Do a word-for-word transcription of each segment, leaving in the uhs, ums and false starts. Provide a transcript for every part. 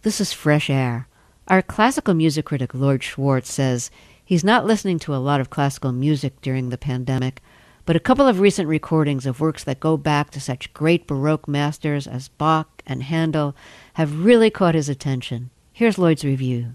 This is Fresh Air. Our classical music critic, Lord Schwartz, says he's not listening to a lot of classical music during the pandemic, but a couple of recent recordings of works that go back to such great Baroque masters as Bach and Handel have really caught his attention. Here's Lloyd's review.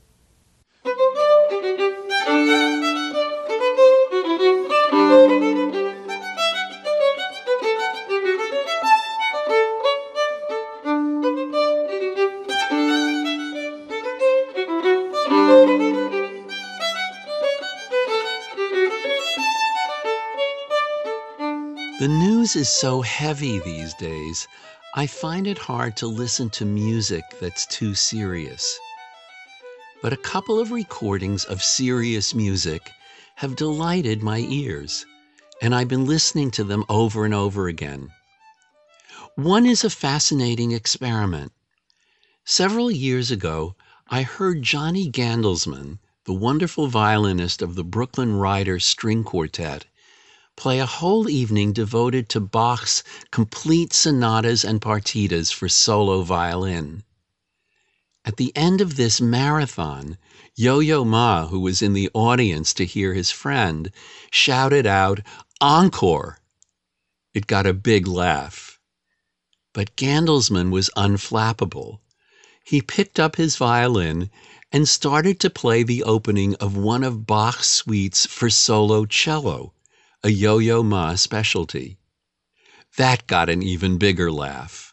The news is so heavy these days, I find it hard to listen to music that's too serious. But a couple of recordings of serious music have delighted my ears, and I've been listening to them over and over again. One is a fascinating experiment. Several years ago, I heard Johnny Gandelsman, the wonderful violinist of the Brooklyn Riders String Quartet, play a whole evening devoted to Bach's complete sonatas and partitas for solo violin. At the end of this marathon, Yo-Yo Ma, who was in the audience to hear his friend, shouted out, "Encore!" It got a big laugh. But Gandelsman was unflappable. He picked up his violin and started to play the opening of one of Bach's suites for solo cello, a Yo-Yo Ma specialty. That got an even bigger laugh.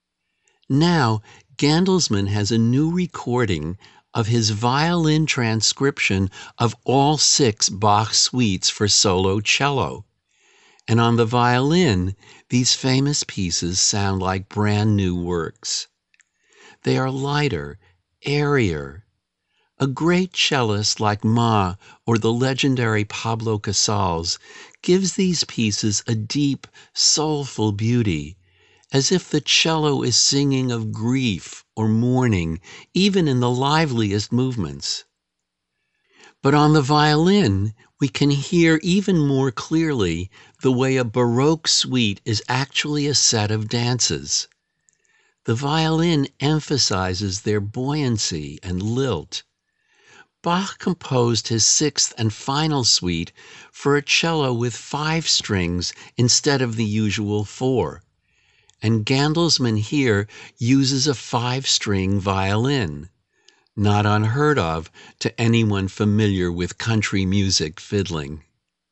Now, Gandelsman has a new recording of his violin transcription of all six Bach suites for solo cello. And on the violin, these famous pieces sound like brand new works. They are lighter, airier. A great cellist like Ma or the legendary Pablo Casals gives these pieces a deep, soulful beauty, as if the cello is singing of grief or mourning, even in the liveliest movements. But on the violin, we can hear even more clearly the way a Baroque suite is actually a set of dances. The violin emphasizes their buoyancy and lilt. Bach composed his sixth and final suite for a cello with five strings instead of the usual four, and Gandelsman here uses a five-string violin, not unheard of to anyone familiar with country music fiddling.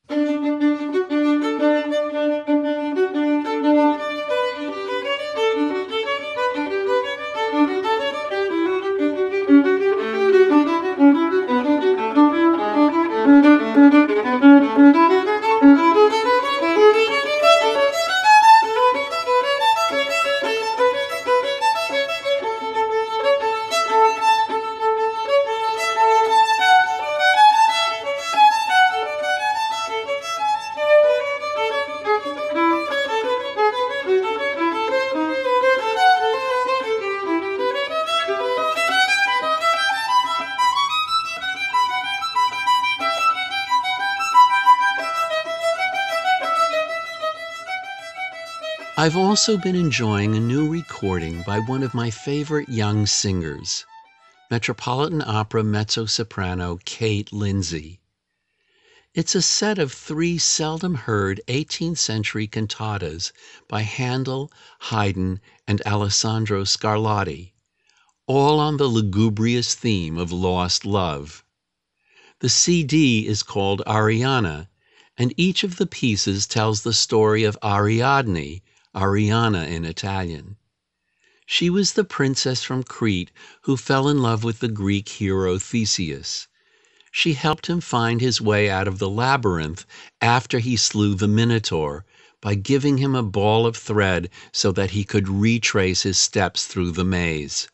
I've also been enjoying a new recording by one of my favorite young singers, Metropolitan Opera mezzo-soprano Kate Lindsay. It's a set of three seldom-heard eighteenth century cantatas by Handel, Haydn, and Alessandro Scarlatti, all on the lugubrious theme of lost love. The C D is called Arianna, and each of the pieces tells the story of Ariadne, Arianna in Italian. She was the princess from Crete who fell in love with the Greek hero Theseus. She helped him find his way out of the labyrinth after he slew the Minotaur by giving him a ball of thread so that he could retrace his steps through the maze.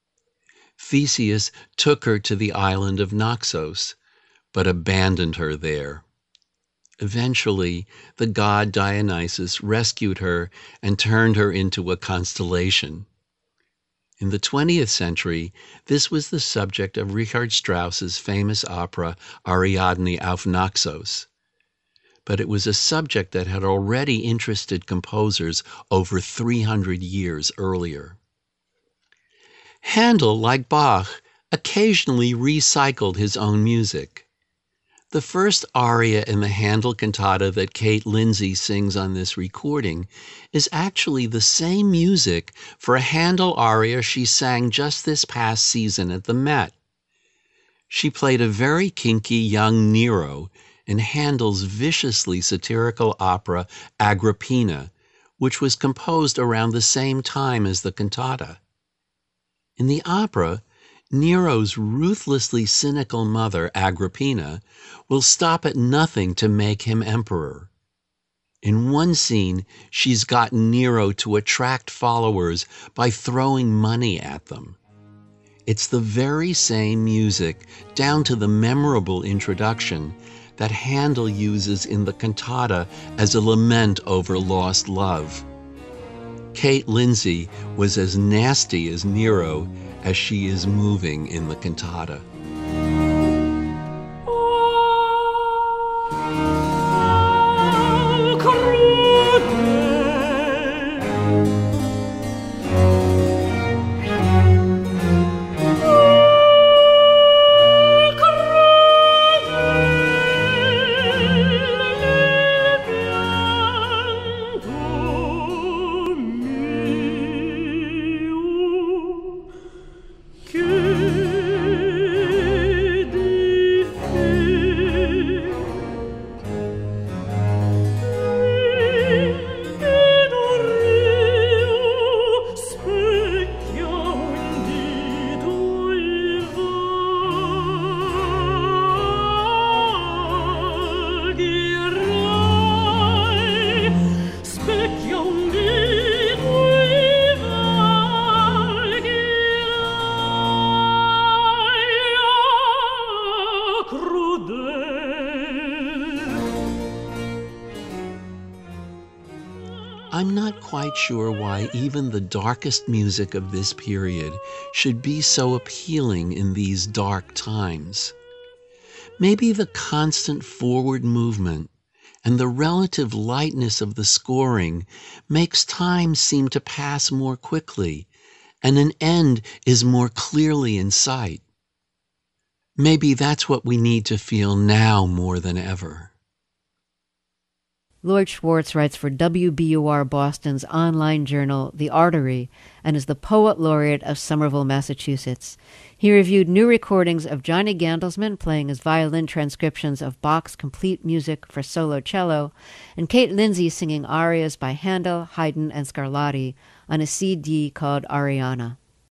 Theseus took her to the island of Naxos, but abandoned her there. Eventually, the god Dionysus rescued her and turned her into a constellation. In the twentieth century, this was the subject of Richard Strauss's famous opera Ariadne auf Naxos. But it was a subject that had already interested composers over three hundred years earlier. Handel, like Bach, occasionally recycled his own music. The first aria in the Handel cantata that Kate Lindsay sings on this recording is actually the same music for a Handel aria she sang just this past season at the Met. She played a very kinky young Nero in Handel's viciously satirical opera Agrippina, which was composed around the same time as the cantata. In the opera, Nero's ruthlessly cynical mother, Agrippina, will stop at nothing to make him emperor. In one scene, she's gotten Nero to attract followers by throwing money at them. It's the very same music, down to the memorable introduction, that Handel uses in the cantata as a lament over lost love. Kate Lindsay was as nasty as Nero as she is moving in the cantata. I'm not quite sure why even the darkest music of this period should be so appealing in these dark times. Maybe the constant forward movement and the relative lightness of the scoring makes time seem to pass more quickly, and an end is more clearly in sight. Maybe that's what we need to feel now more than ever. Lloyd Schwartz writes for W B U R Boston's online journal, The Artery, and is the Poet Laureate of Somerville, Massachusetts. He reviewed new recordings of Johnny Gandelsman playing his violin transcriptions of Bach's complete music for solo cello, and Kate Lindsay singing arias by Handel, Haydn, and Scarlatti on a C D called Ariana.